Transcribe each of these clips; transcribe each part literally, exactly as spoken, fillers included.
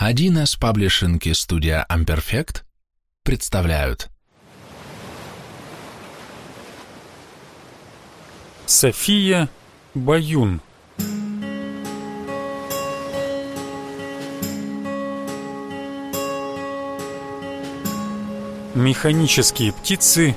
один эс паблишинг и студия Amperfect представляют. София Баюн. Механические птицы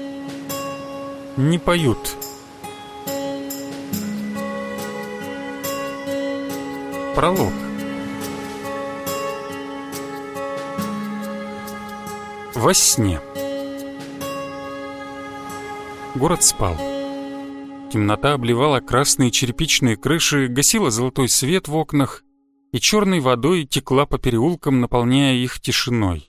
не поют. Пролог. Во сне. Город спал. Темнота обливала красные черепичные крыши, гасила золотой свет в окнах и черной водой текла по переулкам, наполняя их тишиной.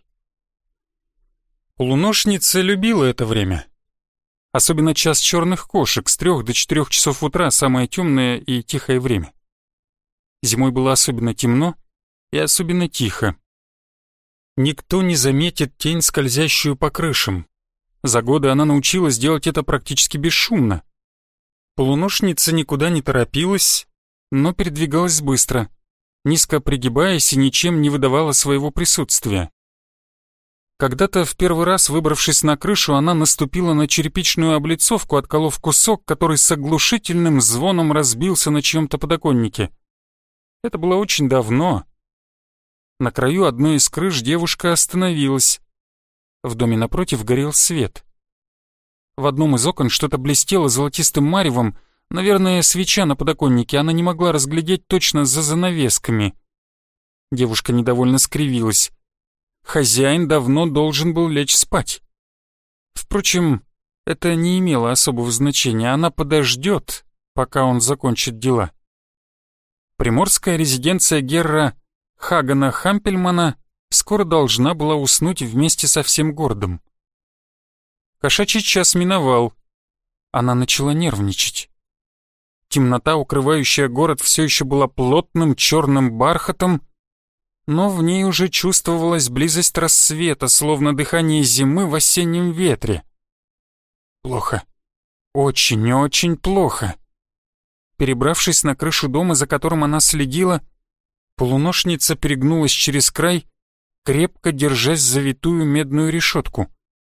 Полуношница любила это время. Особенно час черных кошек с трех до четырех часов утра, самое темное и тихое время. Зимой было особенно темно и особенно тихо. Никто не заметит тень, скользящую по крышам. За годы она научилась делать это практически бесшумно. Полуношница никуда не торопилась, но передвигалась быстро, низко пригибаясь и ничем не выдавала своего присутствия. Когда-то, в первый раз выбравшись на крышу, она наступила на черепичную облицовку, отколов кусок, который с оглушительным звоном разбился на чьем-то подоконнике. Это было очень давно. На краю одной из крыш девушка остановилась. В доме напротив горел свет. В одном из окон что-то блестело золотистым маревом, наверное, свеча на подоконнике, она не могла разглядеть точно за занавесками. Девушка недовольно скривилась. Хозяин давно должен был лечь спать. Впрочем, это не имело особого значения, она подождет, пока он закончит дела. Приморская резиденция герра Хагана Хампельмана скоро должна была уснуть вместе со всем городом. Кошачий час миновал. Она начала нервничать. Темнота, укрывающая город, все еще была плотным черным бархатом, но в ней уже чувствовалась близость рассвета, словно дыхание зимы в осеннем ветре. Плохо. Очень-очень плохо. Перебравшись на крышу дома, за которым она следила, полуношница перегнулась через край, крепко держась за витую медную решетку.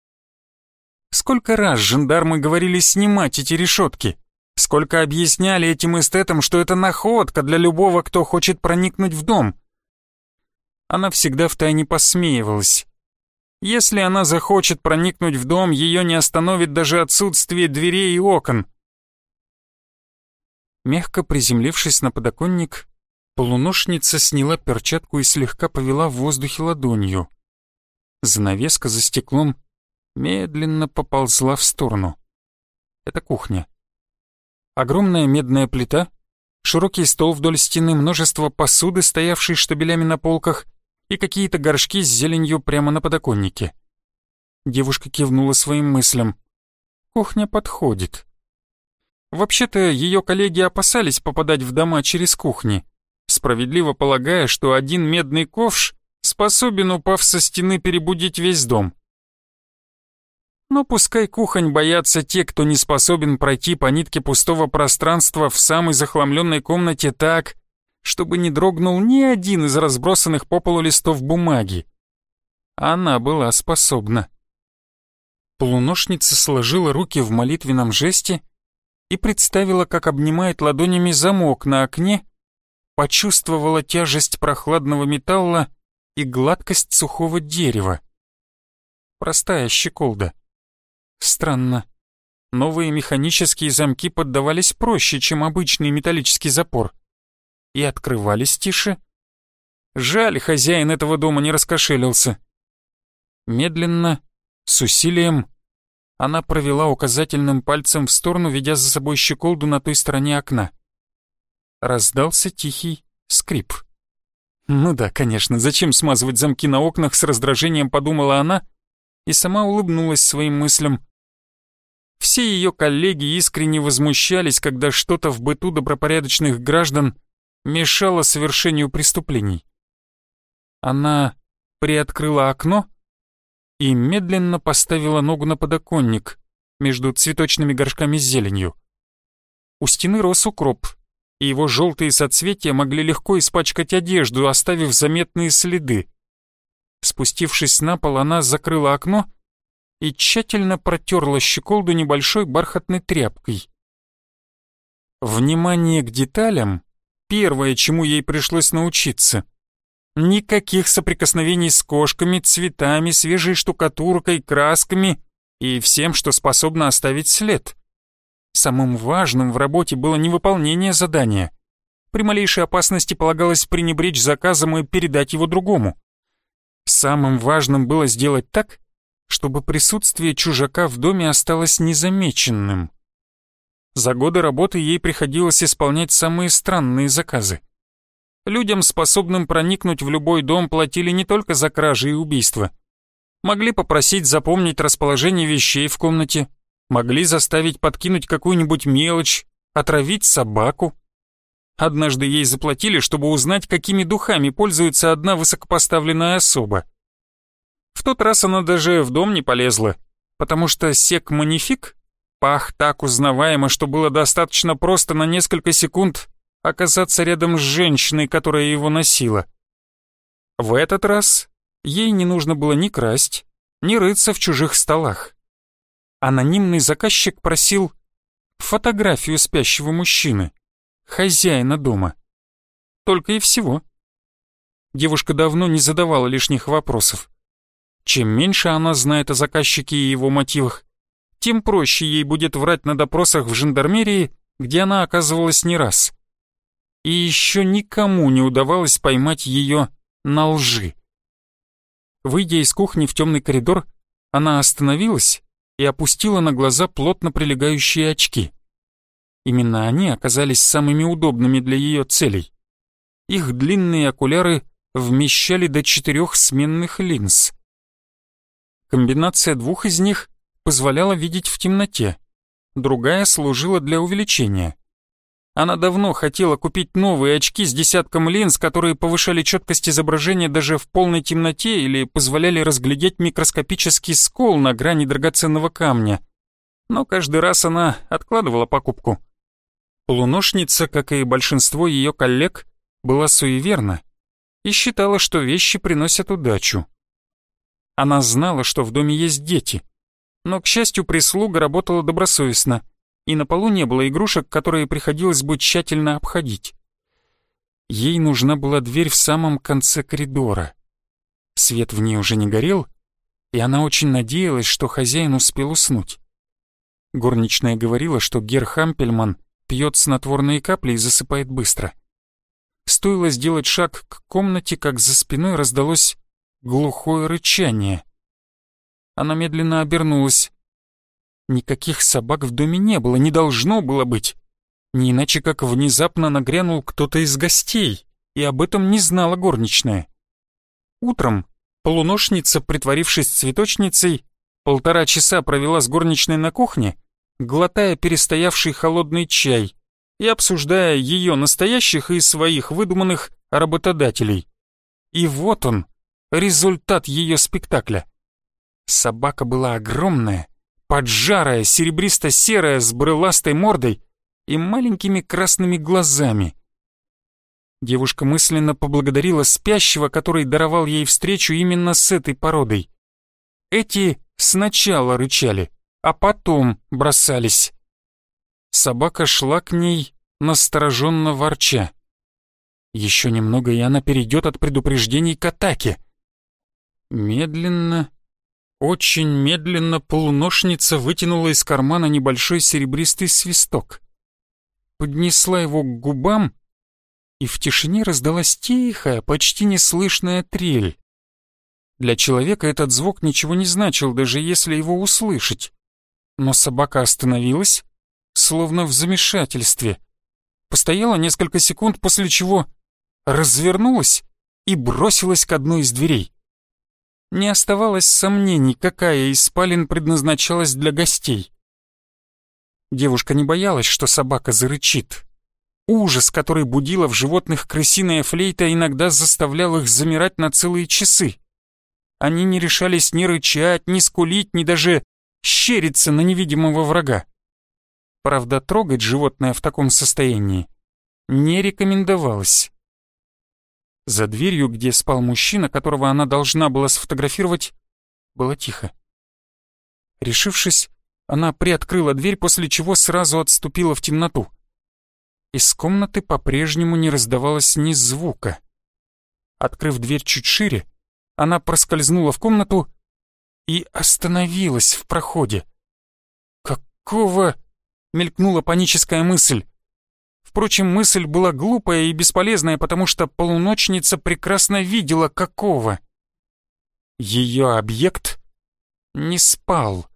Сколько раз жандармы говорили снимать эти решетки? Сколько объясняли этим эстетам, что это находка для любого, кто хочет проникнуть в дом? Она всегда втайне посмеивалась. Если она захочет проникнуть в дом, ее не остановит даже отсутствие дверей и окон. Мягко приземлившись на подоконник, полуношница сняла перчатку и слегка повела в воздухе ладонью. Занавеска за стеклом медленно поползла в сторону. Это кухня. Огромная медная плита, широкий стол вдоль стены, множество посуды, стоявшей штабелями на полках, и какие-то горшки с зеленью прямо на подоконнике. Девушка кивнула своим мыслям. Кухня подходит. Вообще-то ее коллеги опасались попадать в дома через кухни, справедливо полагая, что один медный ковш способен, упав со стены, перебудить весь дом. Но пускай кухонь боятся те, кто не способен пройти по нитке пустого пространства в самой захламленной комнате так, чтобы не дрогнул ни один из разбросанных по полу листов бумаги. Она была способна. Полуношница сложила руки в молитвенном жесте и представила, как обнимает ладонями замок на окне, почувствовала тяжесть прохладного металла и гладкость сухого дерева. Простая щеколда. Странно. Новые механические замки поддавались проще, чем обычный металлический запор. И открывались тише. Жаль, хозяин этого дома не раскошелился. Медленно, с усилием, она провела указательным пальцем в сторону, ведя за собой щеколду на той стороне окна. Раздался тихий скрип. Ну да, конечно, зачем смазывать замки на окнах, с раздражением подумала она и сама улыбнулась своим мыслям. Все ее коллеги искренне возмущались, когда что-то в быту добропорядочных граждан мешало совершению преступлений. Она приоткрыла окно и медленно поставила ногу на подоконник между цветочными горшками с зеленью. У стены рос укроп, и его желтые соцветия могли легко испачкать одежду, оставив заметные следы. Спустившись на пол, она закрыла окно и тщательно протерла щеколду небольшой бархатной тряпкой. Внимание к деталям — первое, чему ей пришлось научиться. Никаких соприкосновений с кошками, цветами, свежей штукатуркой, красками и всем, что способно оставить след. Самым важным в работе было не выполнение задания. При малейшей опасности полагалось пренебречь заказом и передать его другому. Самым важным было сделать так, чтобы присутствие чужака в доме осталось незамеченным. За годы работы ей приходилось исполнять самые странные заказы. Людям, способным проникнуть в любой дом, платили не только за кражи и убийства. Могли попросить запомнить расположение вещей в комнате, могли заставить подкинуть какую-нибудь мелочь, отравить собаку. Однажды ей заплатили, чтобы узнать, какими духами пользуется одна высокопоставленная особа. В тот раз она даже в дом не полезла, потому что сек-манифик пах так узнаваемо, что было достаточно просто на несколько секунд оказаться рядом с женщиной, которая его носила. В этот раз ей не нужно было ни красть, ни рыться в чужих столах. Анонимный заказчик просил фотографию спящего мужчины, хозяина дома. Только и всего. Девушка давно не задавала лишних вопросов. Чем меньше она знает о заказчике и его мотивах, тем проще ей будет врать на допросах в жандармерии, где она оказывалась не раз. И еще никому не удавалось поймать ее на лжи. Выйдя из кухни в темный коридор, она остановилась и опустила на глаза плотно прилегающие очки. Именно они оказались самыми удобными для ее целей. Их длинные окуляры вмещали до четырех сменных линз. Комбинация двух из них позволяла видеть в темноте, другая служила для увеличения. Она давно хотела купить новые очки с десятком линз, которые повышали четкость изображения даже в полной темноте или позволяли разглядеть микроскопический скол на грани драгоценного камня. Но каждый раз она откладывала покупку. Полуношница, как и большинство ее коллег, была суеверна и считала, что вещи приносят удачу. Она знала, что в доме есть дети, но, к счастью, прислуга работала добросовестно, и на полу не было игрушек, которые приходилось бы тщательно обходить. Ей нужна была дверь в самом конце коридора. Свет в ней уже не горел, и она очень надеялась, что хозяин успел уснуть. Горничная говорила, что герр Хампельман пьет снотворные капли и засыпает быстро. Стоило сделать шаг к комнате, как за спиной раздалось глухое рычание. Она медленно обернулась. Никаких собак в доме не было, не должно было быть. Не иначе как внезапно нагрянул кто-то из гостей, и об этом не знала горничная. Утром полуношница, притворившись цветочницей, полтора часа провела с горничной на кухне, глотая перестоявший холодный чай и обсуждая ее настоящих и своих выдуманных работодателей. И вот он, результат ее спектакля. Собака была огромная, поджарая, серебристо-серая, с брыластой мордой и маленькими красными глазами. Девушка мысленно поблагодарила спящего, который даровал ей встречу именно с этой породой. Эти сначала рычали, а потом бросались. Собака шла к ней, настороженно ворча. Еще немного, и она перейдет от предупреждений к атаке. Медленно, очень медленно полуношница вытянула из кармана небольшой серебристый свисток. Поднесла его к губам, и в тишине раздалась тихая, почти неслышная трель. Для человека этот звук ничего не значил, даже если его услышать. Но собака остановилась, словно в замешательстве. Постояла несколько секунд, после чего развернулась и бросилась к одной из дверей. Не оставалось сомнений, какая из спален предназначалась для гостей. Девушка не боялась, что собака зарычит. Ужас, который будила в животных крысиная флейта, иногда заставлял их замирать на целые часы. Они не решались ни рычать, ни скулить, ни даже щериться на невидимого врага. Правда, трогать животное в таком состоянии не рекомендовалось. За дверью, где спал мужчина, которого она должна была сфотографировать, было тихо. Решившись, она приоткрыла дверь, после чего сразу отступила в темноту. Из комнаты по-прежнему не раздавалось ни звука. Открыв дверь чуть шире, она проскользнула в комнату и остановилась в проходе. «Какого?» — мелькнула паническая мысль. Впрочем, мысль была глупая и бесполезная, потому что полуночница прекрасно видела, какого. Ее объект не спал.